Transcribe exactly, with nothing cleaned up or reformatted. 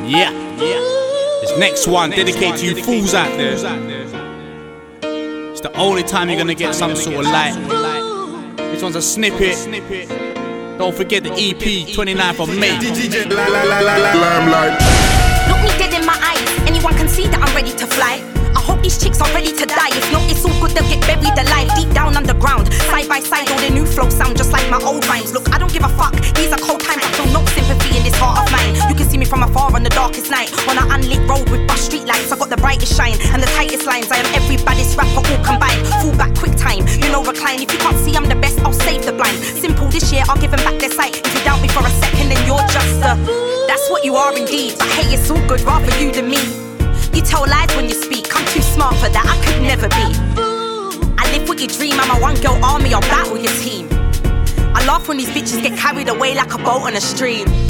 Yeah, yeah. This next one dedicated to you fools out there. It's the only time you're gonna get some sort of light. This one's a snippet. Don't forget the E P, twenty-ninth of May. Look me dead in my eyes. Anyone can see that I'm ready to fly. I hope these chicks are ready to die. If not, it's all good, they'll get buried alive. Deep down underground, side by side, all their new flows sound just like my old rhymes. Look, I don't give a fuck, these are cold times. I feel no sympathy in this heart of mine. You can see me from afar on the darkest night, on an unlit road with bus street lights. I got the brightest shine and the tightest lines. I am every baddest rapper all combined. Fall back quick time, you know recline. If you can't see I'm the best, I'll save the blind. Simple, this year I'll give them back their sight. If you doubt me for a second, then you're just a that's what you are indeed. But hey, it's all good, rather you than me. You tell lies when you speak, I'm too smart for that, I could never be. I live what you dream, I'm a one girl army, I'll battle your team. I laugh when these bitches get carried away like a boat on a stream.